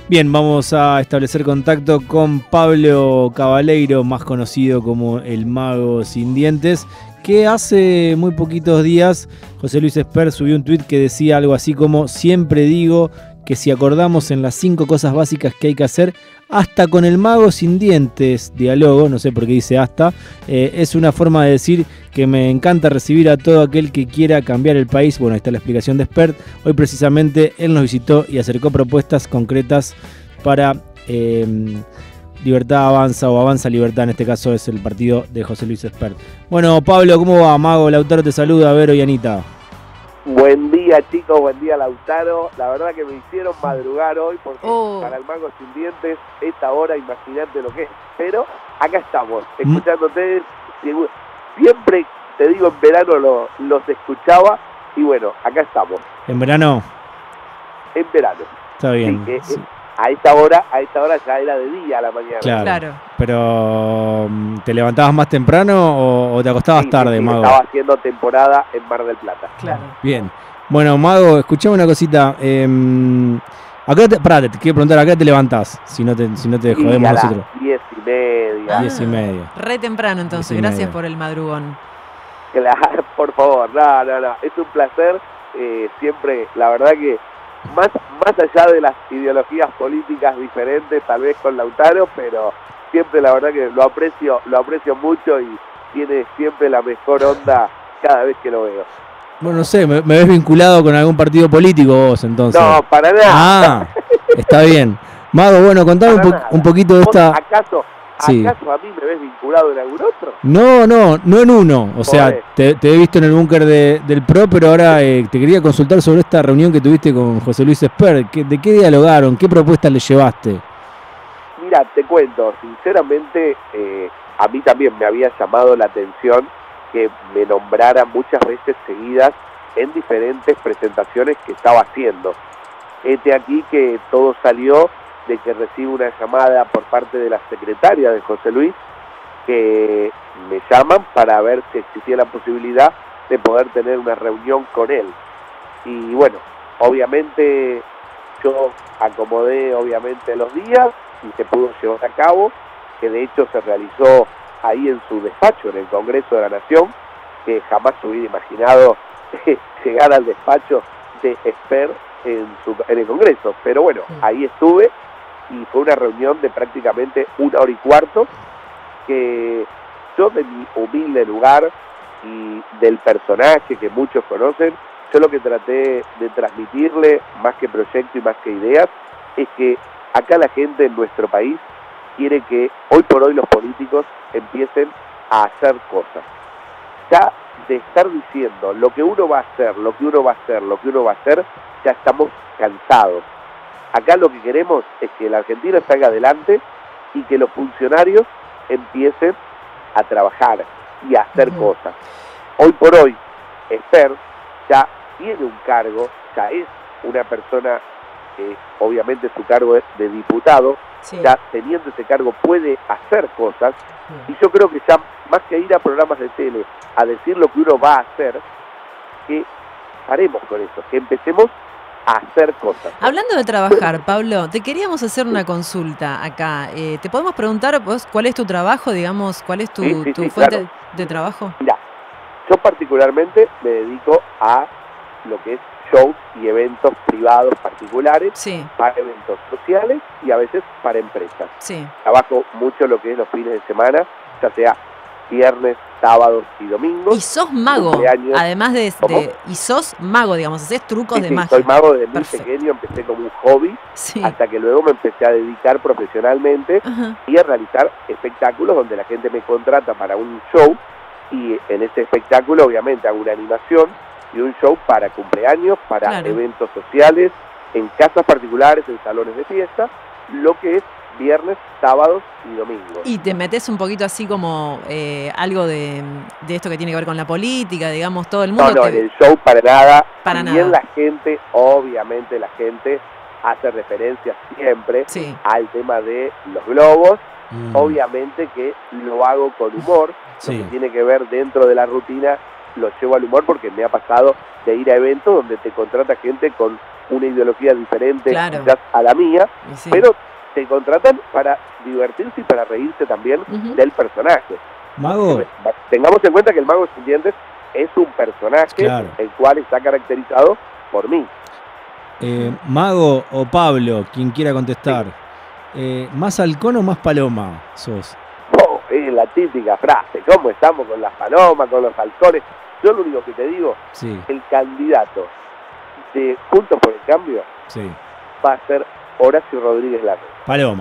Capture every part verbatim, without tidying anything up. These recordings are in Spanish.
Bien, vamos a establecer contacto con Pablo Cabaleiro, más conocido como el Mago Sin Dientes, que hace muy poquitos días José Luis Espert subió un tuit que decía algo así como: siempre digo que si acordamos en las cinco cosas básicas que hay que hacer, hasta con el Mago Sin Dientes dialogo, no sé por qué dice hasta, eh, es una forma de decir que me encanta recibir a todo aquel que quiera cambiar el país. Bueno, ahí está la explicación de Espert. Hoy precisamente él nos visitó y acercó propuestas concretas para eh, Libertad Avanza, o Avanza Libertad, en este caso es el partido de José Luis Espert. Bueno, Pablo, ¿cómo va? Mago, Lautaro te saluda, Vero y Anita. Buen día, chicos, buen día, Lautaro. La verdad que me hicieron madrugar hoy porque oh. para el Mago Sin Dientes, esta hora, imagínate lo que es. Pero acá estamos, escuchándote. Siempre, te digo, en verano lo, los escuchaba y bueno, acá estamos. ¿En verano? En verano. Está bien. Sí, que, sí. A esta hora, a esta hora ya era de día a la mañana. Claro. claro. Pero, ¿te levantabas más temprano o, o te acostabas sí, tarde, sí, Mago? Estaba haciendo temporada en Mar del Plata. Claro. Bien. Bueno, Mago, escuchame una cosita. Eh, acá te, pará, te quiero preguntar, ¿a qué te levantás? Si no te, si no te Sí, jodemos a las nosotros. Diez y media. Ah, Diez y media. Re temprano entonces, Diez y gracias media. por el madrugón. Claro, por favor, no, no, no. Es un placer. Eh, siempre, la verdad que Más, más allá de las ideologías políticas diferentes, tal vez con Lautaro, pero siempre la verdad que lo aprecio, lo aprecio mucho y tiene siempre la mejor onda cada vez que lo veo. Bueno, no sé, ¿me, me ves vinculado con algún partido político vos entonces? No, para nada. Ah, está bien. Mago, bueno, contame un, po un poquito de esta... ¿Acaso, sí. ¿Acaso a mí me ves vinculado en algún otro? No, no, no en uno. O sea, Joder. te, te he visto en el búnker de, del P R O, pero ahora eh, te quería consultar sobre esta reunión que tuviste con José Luis Espert. ¿Qué, ¿De qué dialogaron? ¿Qué propuestas le llevaste? Mira, te cuento, sinceramente, eh, a mí también me había llamado la atención que me nombrara muchas veces seguidas en diferentes presentaciones que estaba haciendo. Este aquí que todo salió de que recibo una llamada por parte de la secretaria de José Luis, que me llaman para ver si existía la posibilidad de poder tener una reunión con él. Y bueno, obviamente yo acomodé obviamente los días y se pudo llevar a cabo, que de hecho se realizó ahí en su despacho, en el Congreso de la Nación, que jamás hubiera imaginado llegar al despacho de Espert en, su, en el Congreso. Pero bueno, ahí estuve y fue una reunión de prácticamente una hora y cuarto, que yo de mi humilde lugar y del personaje que muchos conocen, yo lo que traté de transmitirle, más que proyecto y más que ideas, es que acá la gente en nuestro país quiere que hoy por hoy los políticos empiecen a hacer cosas. Ya de estar diciendo lo que uno va a hacer, lo que uno va a hacer, lo que uno va a hacer, ya estamos cansados. Acá lo que queremos es que la Argentina salga adelante y que los funcionarios empiecen a trabajar y a hacer uh-huh. cosas. Hoy por hoy, Espert ya tiene un cargo, ya es una persona que obviamente su cargo es de diputado, sí. ya teniendo ese cargo puede hacer cosas, uh-huh. y yo creo que ya más que ir a programas de tele a decir lo que uno va a hacer, que haremos con eso, que empecemos a hacer cosas. Hablando de trabajar, Pablo, te queríamos hacer una consulta acá. Eh, ¿Te podemos preguntar vos cuál es tu trabajo, digamos, cuál es tu, sí, sí, tu sí, fuente claro. de trabajo? Mira, yo particularmente me dedico a lo que es shows y eventos privados particulares, sí. para eventos sociales y a veces para empresas. Sí. Trabajo mucho lo que es los fines de semana, ya sea viernes, sábados y domingos. Y sos mago, además de, de... Y sos mago, digamos, haces trucos sí, de sí, magia. soy mago desde muy Perfecto. pequeño, empecé como un hobby, sí. hasta que luego me empecé a dedicar profesionalmente uh-huh. y a realizar espectáculos donde la gente me contrata para un show, y en ese espectáculo obviamente hago una animación y un show para cumpleaños, para claro. eventos sociales, en casas particulares, en salones de fiesta, lo que es viernes, sábados y domingos. Y te metes un poquito así como eh, algo de, de esto que tiene que ver con la política, digamos, todo el mundo. No, no, te... en el show para nada. Para y nada. bien la gente, obviamente la gente hace referencia siempre sí. al tema de los globos. Mm. Obviamente que lo hago con humor, sí. lo que tiene que ver dentro de la rutina lo llevo al humor, porque me ha pasado de ir a eventos donde te contrata gente con una ideología diferente Claro. quizás a la mía, Sí. pero te contratan para divertirse y para reírse también Ujú. del personaje. Mago, Tengamos en cuenta que el Mago Sin Dientes es un personaje Claro. el cual está caracterizado por mí. eh, Mago o Pablo, quien quiera contestar, eh, ¿más halcón o más paloma sos? Oh, es la típica frase, ¿cómo estamos con las palomas, con los halcones? Yo lo único que te digo, Sí, el candidato de Juntos por el Cambio sí. va a ser Horacio Rodríguez Larreta. Paloma.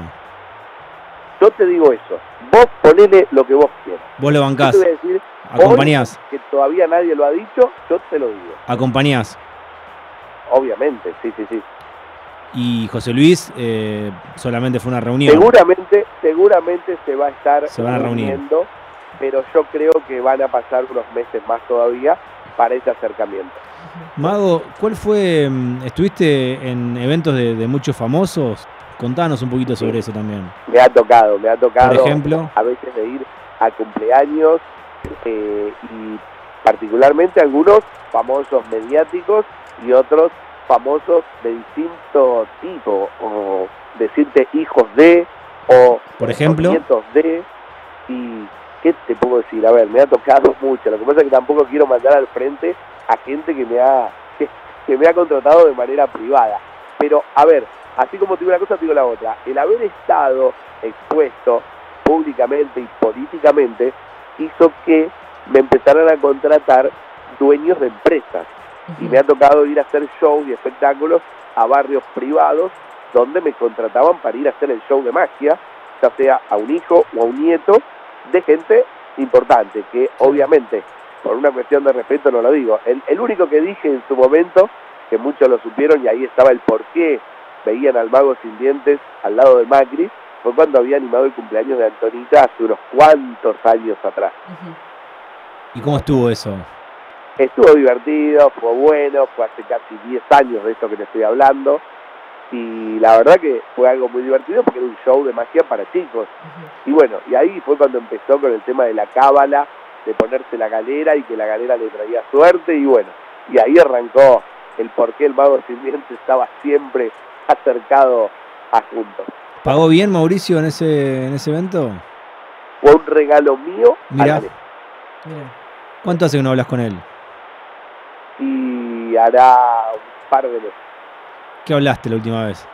Yo te digo eso, vos ponele lo que vos quieras. Vos lo Yo bancás, te voy a decir, acompañás, hoy, que todavía nadie lo ha dicho, yo te lo digo. acompañás. Obviamente, sí, sí, sí. Y José Luis eh, solamente fue una reunión. Seguramente, seguramente se va a estar Se van a reunir. reuniendo, pero yo creo que van a pasar unos meses más todavía para ese acercamiento. Mago, ¿cuál fue? mm, ¿Estuviste en eventos de, de muchos famosos? Contanos un poquito sobre eso también. Me ha tocado, me ha tocado Por ejemplo, a veces de ir a cumpleaños eh, y particularmente algunos famosos mediáticos y otros famosos de distinto tipo, o decirte hijos de, o por ejemplo, nietos de, y ¿qué te puedo decir? A ver, me ha tocado mucho, lo que pasa es que tampoco quiero mandar al frente a gente que me ha, que, que me ha contratado de manera privada, pero a ver, así como te digo una cosa, te digo la otra, el haber estado expuesto públicamente y políticamente hizo que me empezaran a contratar dueños de empresas. Y me ha tocado ir a hacer shows y espectáculos a barrios privados donde me contrataban para ir a hacer el show de magia, ya sea a un hijo o a un nieto de gente importante, que obviamente, por una cuestión de respeto no lo digo. El, el único que dije en su momento, que muchos lo supieron y ahí estaba el por qué veían al Mago Sin Dientes al lado de Macri, fue cuando había animado el cumpleaños de Antonita hace unos cuantos años atrás. ¿y cómo estuvo eso? Estuvo divertido, fue bueno, fue hace casi diez años de esto que te estoy hablando, y la verdad que fue algo muy divertido porque era un show de magia para chicos. Y bueno, y ahí fue cuando empezó con el tema de la cábala, de ponerse la galera y que la galera le traía suerte, y bueno, y ahí arrancó el por qué el Mago Sin Dientes estaba siempre acercado a Juntos. ¿Pagó bien Mauricio en ese, en ese evento? Fue un regalo mío a Mirá. la vez. ¿Cuánto hace que no hablas con él? Y hará un par de meses. ¿Qué hablaste la última vez?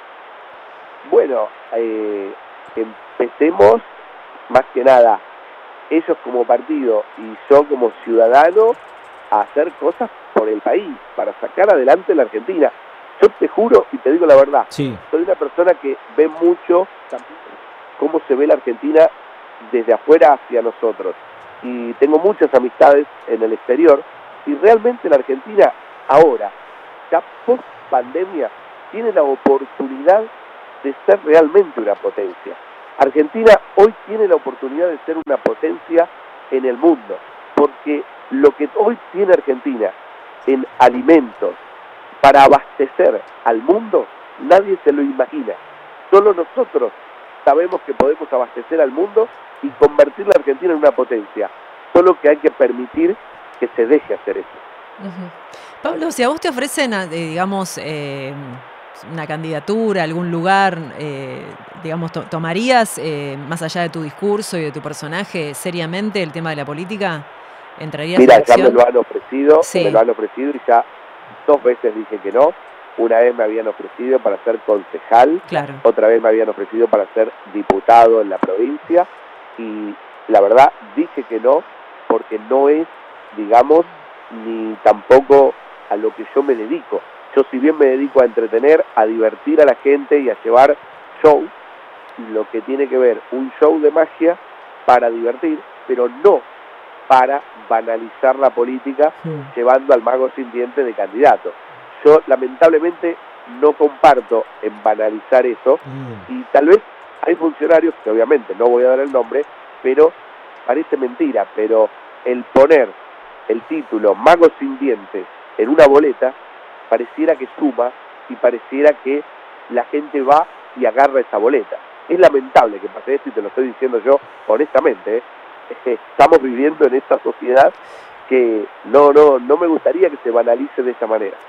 Bueno, eh, empecemos más que nada, ellos como partido y yo como ciudadano, a hacer cosas por el país, para sacar adelante la Argentina. Yo te juro y te digo la verdad, Sí, soy una persona que ve mucho también cómo se ve la Argentina desde afuera hacia nosotros. Y tengo muchas amistades en el exterior, y realmente la Argentina ahora, ya post pandemia, tiene la oportunidad de ser realmente una potencia. Argentina hoy tiene la oportunidad de ser una potencia en el mundo, porque lo que hoy tiene Argentina en alimentos para abastecer al mundo, nadie se lo imagina. Solo nosotros sabemos que podemos abastecer al mundo y convertir la Argentina en una potencia. Solo que hay que permitir que se deje hacer eso. Ujú. Pablo, si a vos te ofrecen, eh, digamos, eh, una candidatura, algún lugar, eh, digamos, to- ¿tomarías, eh, más allá de tu discurso y de tu personaje, seriamente el tema de la política? ¿Entrarías Mira, en ya me acción? lo han ofrecido, Sí. me lo han ofrecido y ya dos veces dije que no. Una vez me habían ofrecido para ser concejal, Claro. otra vez me habían ofrecido para ser diputado en la provincia, y la verdad dije que no, porque no es, digamos, ni tampoco a lo que yo me dedico. Yo si bien me dedico a entretener, a divertir a la gente y a llevar show, lo que tiene que ver un show de magia para divertir, pero no para banalizar la política Mm. llevando al Mago Sin Dientes de candidato. Yo lamentablemente no comparto en banalizar eso, Mm. y tal vez hay funcionarios, que obviamente no voy a dar el nombre, pero parece mentira, pero el poner el título Mago Sin Dientes en una boleta pareciera que suma y pareciera que la gente va y agarra esa boleta. Es lamentable que pase esto y te lo estoy diciendo yo honestamente, ¿eh? Estamos viviendo en esta sociedad que no, no, no me gustaría que se banalice de esa manera.